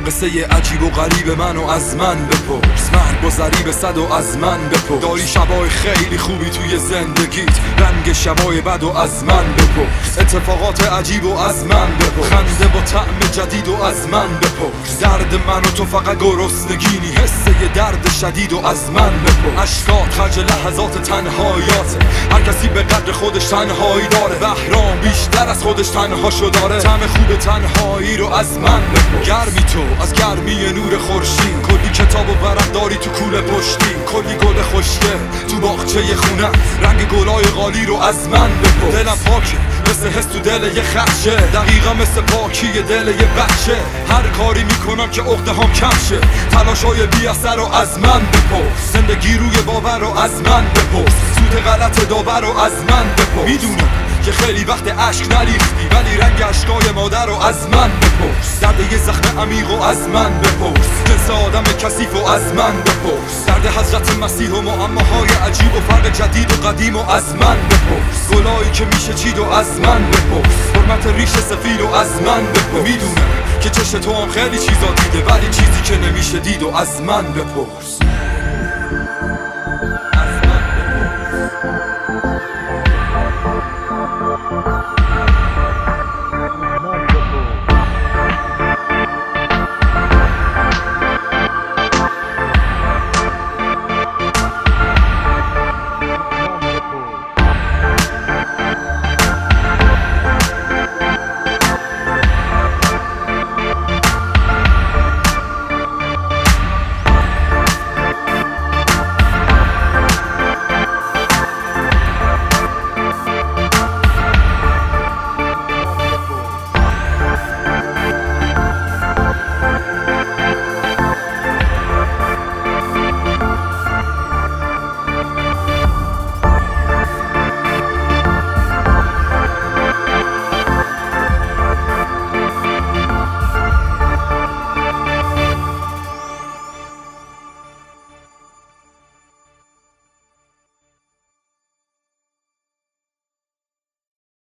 قصه عجیب و غریب منو از من بپرس، مرگ و ضریب صد و از من بپرس. داری شبای خیلی خوبی توی زندگیت، رنگ شبای بد و از من بپرس. اتفاقات عجیب و از من بپرس، خنده با طعم جدید و از من بپرس. درد من و تو فقط گرسنگینی، حسه درد شدید و از من بپرس. اشکات خرج لحظات تنهایاته، هر کسی به قدر خودش تنهایی داره. بهرام بیشتر از خودش تنهاشو داره، طعم خوب تنهایی رو از من بپرس. گرمی تو از گرمی نور خورشید، کلی کتاب و ورق داری تو کوله پشتی، کلی گل خوشگه تو باغچه خونه، رنگ گلای غالی رو از من بپرس. دلم پاکه مثل حس تو دل یه خدشه، دقیقا مثل پاکی دل یه بچه. هر کاری میکنم که عقده هم کم شه، تلاشای بی اثر رو از من بپرس. زندگی روی باور رو از من بپرس، سود غلط داور رو از من بپرس. میدونم که خیلی وقت عشق نریختی، ولی رنگ عشقای مادر رو از من بپرس. درد یه زخم عمیق و از من بپرس، جنس آدم کثیف و از من بپرس. درد حضرت مسیح و معماهای عجیب و فرق جدید و قدیم و از من بپرس. گلایی که میشه چید و از من بپرس، حرمت ریش سفید و از من بپرس. میدونم که چشم تو هم خیلی چیزا دیده، ولی چیزی که نمیشه دید و از من بپرس.